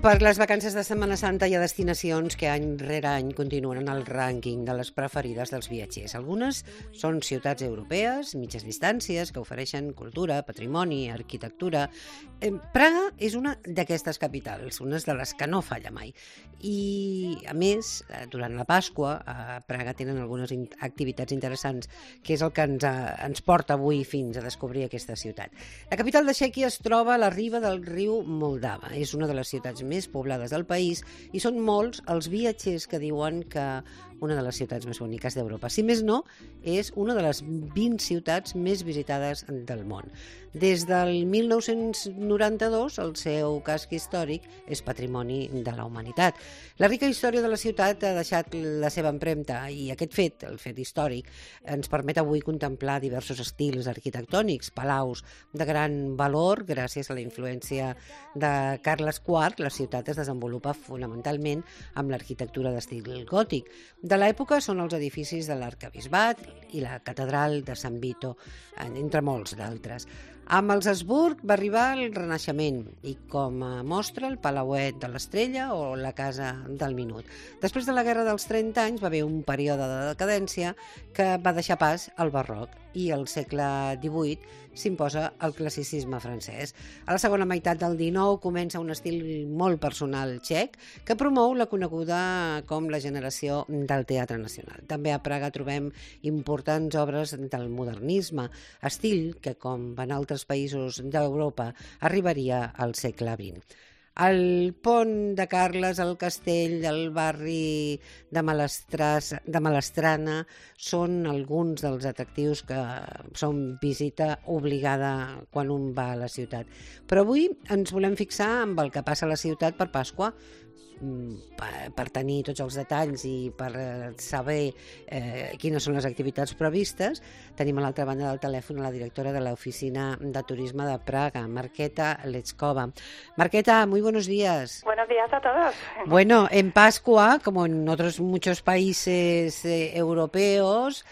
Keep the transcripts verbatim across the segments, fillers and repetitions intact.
Per les vacances de Setmana Santa hi ha destinacions que any rere any continuen en el rànquing de les preferides dels viatgers. Algunes són ciutats europees, mitges distàncies, que ofereixen cultura, patrimoni, arquitectura. Eh, Praga és una d'aquestes capitals, una de les que no falla mai. I, a més, durant la Pasqua, a Praga tenen algunes in- activitats interessants, que és el que ens, a, ens porta avui fins a descobrir aquesta ciutat. La capital de Txèquia es troba a la riba del riu Moldava. És una de les ciutats més poblades del país i són molts els viatgers que diuen que una de les ciutats més boniques d'Europa. Si més no, és una de les vint ciutats més visitades del món. Des del mil nou-cents noranta-dos, el seu casc històric és patrimoni de la humanitat. La rica història de la ciutat ha deixat la seva empremta i aquest fet, el fet històric, ens permet avui contemplar diversos estils arquitectònics, palaus de gran valor gràcies a la influència de Carles quart. La ciutat es desenvolupa fonamentalment amb l'arquitectura d'estil gòtic. De l'època són els edificis de l'Arquebisbat i la catedral de Sant Vito, entre molts d'altres. Amb els Habsburg va arribar el Renaixement i com a mostra el Palauet de l'Estrella o la Casa del Minut. Després de la Guerra dels trenta anys va haver un període de decadència que va deixar pas al barroc i al segle divuit s'imposa el classicisme francès. A la segona meitat del dinou comença un estil molt personal txec que promou la coneguda com la generació del teatre nacional. També a Praga trobem importants obres del modernisme, estil que, com en altres països d'Europa, arribaria al segle vint. El pont de Carles, el castell, el barri de, Malestras, de Malestrana són alguns dels atractius que són visita obligada quan un va a la ciutat. Però avui ens volem fixar amb el que passa a la ciutat per Pasqua, per, per tenir tots els detalls i per saber eh, quines són les activitats previstes. Tenim a l'altra banda del telèfon a la directora de la Oficina de Turisme de Praga, Marketa Lechkova. Marketa, muy buenos días. Buenos días a todos. Bueno, en Pascua, como en otros muchos países eh, europeos,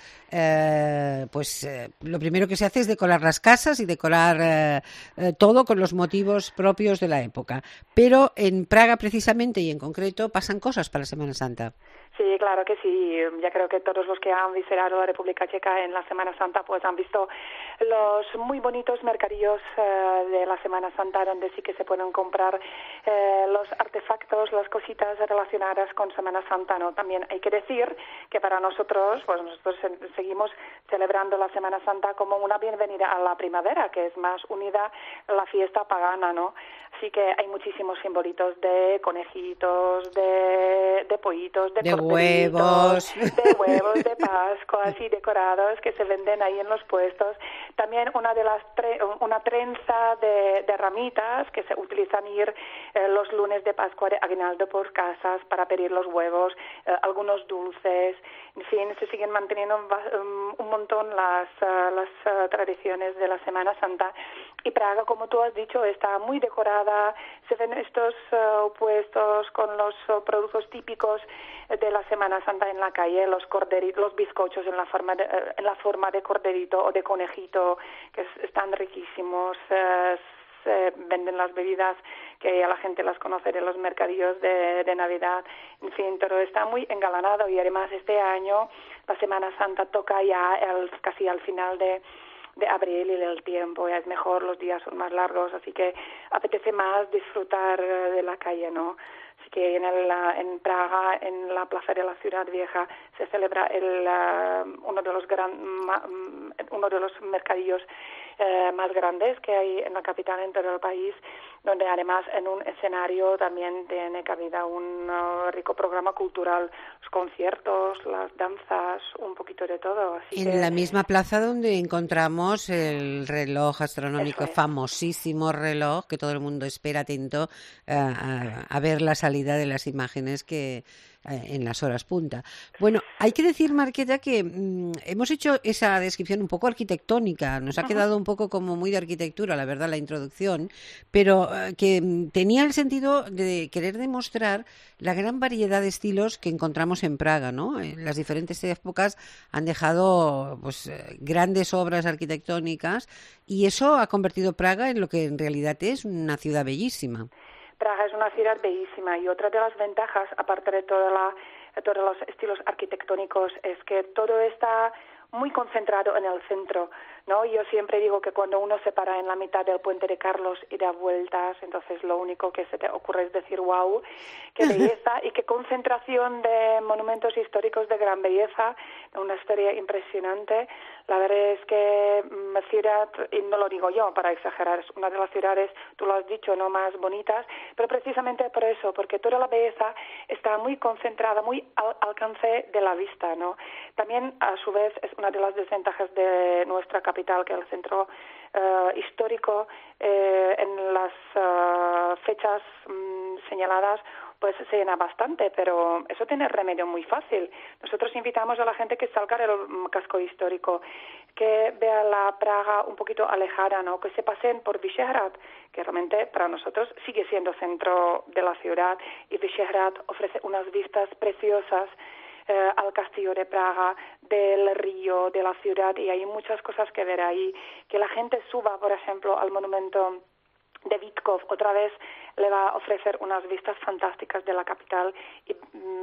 Eh, pues eh, lo primero que se hace es decorar las casas y decorar eh, eh, todo con los motivos propios de la época. Pero en Praga precisamente y en concreto pasan cosas para Semana Santa. Sí, claro que sí. Ya creo que todos los que han visitado la República Checa en la Semana Santa pues han visto los muy bonitos mercadillos eh, de la Semana Santa donde sí que se pueden comprar eh, los artefactos, las cositas relacionadas con Semana Santa, ¿no? También hay que decir que para nosotros, pues nosotros seguimos celebrando la Semana Santa como una bienvenida a la primavera, que es más unida a la fiesta pagana, ¿no? Así que hay muchísimos simbolitos de conejitos, de, de pollitos, de, de huevos, de huevos de Pascua, así decorados que se venden ahí en los puestos. También una de las tre una trenza de, de ramitas que se utilizan ir eh, los lunes de Pascua de aguinaldo por casas para pedir los huevos, eh, algunos dulces. En fin, se siguen manteniendo um, un montón las, uh, las uh, tradiciones de la Semana Santa. Y Praga, como tú has dicho, está muy decorada. Se ven estos uh, puestos con los uh, productos típicos de la Semana Santa en la calle, los corderitos, los bizcochos en la forma de, uh, en la forma de corderito o de conejito, que es, están riquísimos. Uh, se venden las bebidas que a la gente las conoce de los mercadillos de, de Navidad. En fin, todo está muy engalanado y además este año la Semana Santa toca ya el, casi al final de, de abril y el tiempo ya es mejor, los días son más largos, así que apetece más disfrutar de la calle, ¿no? Así que en, el, en Praga, en la Plaza de la Ciudad Vieja, se celebra el, uh, uno de los gran, uno de los mercadillos Eh, más grandes que hay en la capital, en todo el país, donde además en un escenario también tiene cabida un uh, rico programa cultural, los conciertos, las danzas, un poquito de todo. Así en que... la misma plaza donde encontramos el reloj astronómico, es. famosísimo reloj que todo el mundo espera atento uh, a, a ver la salida de las imágenes que en las horas punta. Bueno, hay que decir, Marketa, que mmm, hemos hecho esa descripción un poco arquitectónica, nos ha quedado un poco como muy de arquitectura, la verdad, la introducción, pero uh, que mmm, tenía el sentido de querer demostrar la gran variedad de estilos que encontramos en Praga, ¿no? En las diferentes épocas han dejado pues grandes obras arquitectónicas y eso ha convertido Praga en lo que en realidad es una ciudad bellísima. Praga es una ciudad bellísima y otra de las ventajas, aparte de toda la, de todos los estilos arquitectónicos, es que todo está muy concentrado en el centro, ¿no? Yo siempre digo que cuando uno se para en la mitad del puente de Carlos y da vueltas, entonces lo único que se te ocurre es decir wow, qué belleza y qué concentración de monumentos históricos de gran belleza, una historia impresionante. La verdad es que la ciudad, y no lo digo yo para exagerar, es una de las ciudades, tú lo has dicho, no más bonitas, pero precisamente por eso, porque toda la belleza está muy concentrada, muy al alcance de la vista, ¿no? También, a su vez, es una de las desventajas de nuestra capital, que el centro uh, histórico eh, en las uh, fechas um, señaladas pues se llena bastante, pero eso tiene remedio muy fácil. Nosotros invitamos a la gente que salga del casco histórico, que vea la Praga un poquito alejada, ¿no? Que se pasen por Vyšehrad, que realmente para nosotros sigue siendo centro de la ciudad, y Vyšehrad ofrece unas vistas preciosas eh, al castillo de Praga, del río, de la ciudad, y hay muchas cosas que ver ahí. Que la gente suba, por ejemplo, al monumento de Vítkov, otra vez le va a ofrecer unas vistas fantásticas de la capital y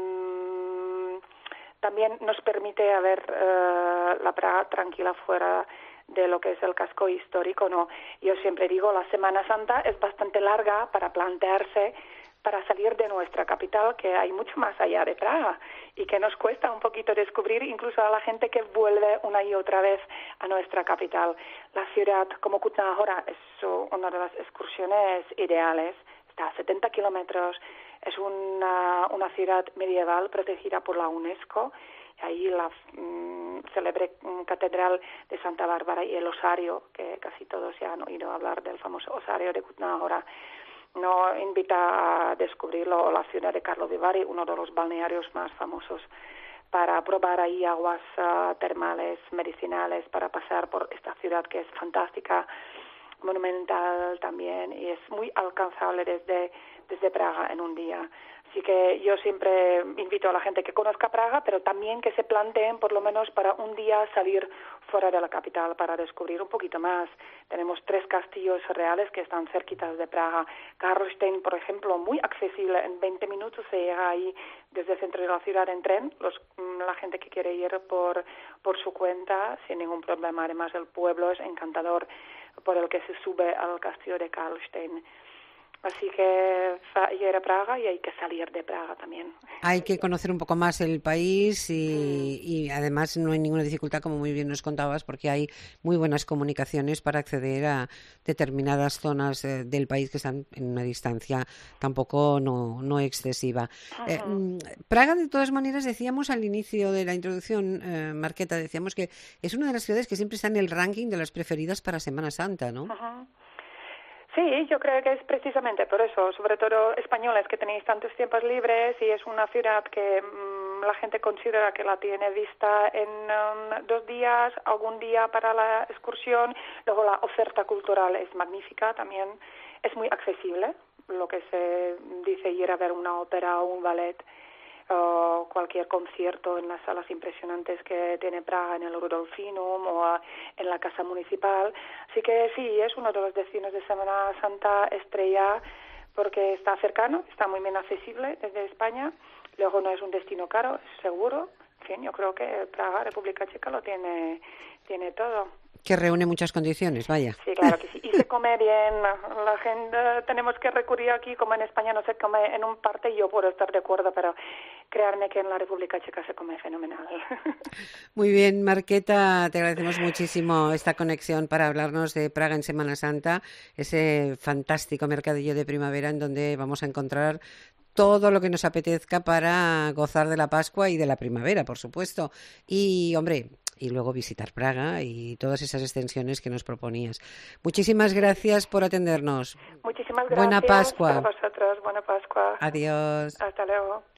mmm, también nos permite ver uh, la Praga tranquila fuera de lo que es el casco histórico, ¿no? Yo siempre digo, la Semana Santa es bastante larga para plantearse para salir de nuestra capital, que hay mucho más allá de Praga y que nos cuesta un poquito descubrir, incluso a la gente que vuelve una y otra vez a nuestra capital. La ciudad como Kutná Hora es una de las excursiones ideales, está a setenta kilómetros, es una, una ciudad medieval protegida por la UNESCO, y ahí la mmm, célebre catedral de Santa Bárbara y el osario, que casi todos ya han oído hablar del famoso osario de Kutná Hora, no invita a descubrirlo. La ciudad de Karlovy Vary, uno de los balnearios más famosos, para probar ahí aguas uh, termales, medicinales, para pasar por esta ciudad que es fantástica, monumental también, y es muy alcanzable desde, desde Praga en un día. Así que yo siempre invito a la gente que conozca Praga, pero también que se planteen por lo menos para un día salir fuera de la capital para descubrir un poquito más. Tenemos tres castillos reales que están cerquitas de Praga. Karlstein, por ejemplo, muy accesible, en veinte minutos se llega ahí desde el centro de la ciudad en tren, los, la gente que quiere ir por, por su cuenta sin ningún problema. Además, el pueblo es encantador por el que se sube al castillo de Karlstein. Así que ir a Praga y hay que salir de Praga también. Hay que conocer un poco más el país y, mm. y además no hay ninguna dificultad, como muy bien nos contabas, porque hay muy buenas comunicaciones para acceder a determinadas zonas eh, del país que están en una distancia tampoco no, no excesiva. Uh-huh. Eh, Praga, de todas maneras, decíamos al inicio de la introducción, eh, Marqueta, decíamos que es una de las ciudades que siempre está en el ranking de las preferidas para Semana Santa, ¿no? Uh-huh. Sí, yo creo que es precisamente por eso, sobre todo españoles que tenéis tantos tiempos libres, y es una ciudad que mmm, la gente considera que la tiene vista en um, dos días, algún día para la excursión. Luego la oferta cultural es magnífica también, es muy accesible, lo que se dice ir a ver una ópera o un ballet o cualquier concierto en las salas impresionantes que tiene Praga, en el Rudolfinum o en la Casa Municipal. Así que sí, es uno de los destinos de Semana Santa estrella porque está cercano, está muy bien accesible desde España. Luego no es un destino caro, es seguro. En fin, yo creo que Praga, República Checa, lo tiene, tiene todo. Que reúne muchas condiciones, vaya. Sí, claro que sí. Y se come bien. La gente, tenemos que recurrir aquí, como en España no se come en un parte, yo puedo estar de acuerdo, pero créanme que en la República Checa se come fenomenal. Muy bien, Marqueta, te agradecemos muchísimo esta conexión para hablarnos de Praga en Semana Santa, ese fantástico mercadillo de primavera en donde vamos a encontrar todo lo que nos apetezca para gozar de la Pascua y de la primavera, por supuesto. Y, hombre, y luego visitar Praga y todas esas extensiones que nos proponías. Muchísimas gracias por atendernos. Muchísimas gracias. Buena Pascua. Para vosotros. Buena Pascua. Adiós. Hasta luego.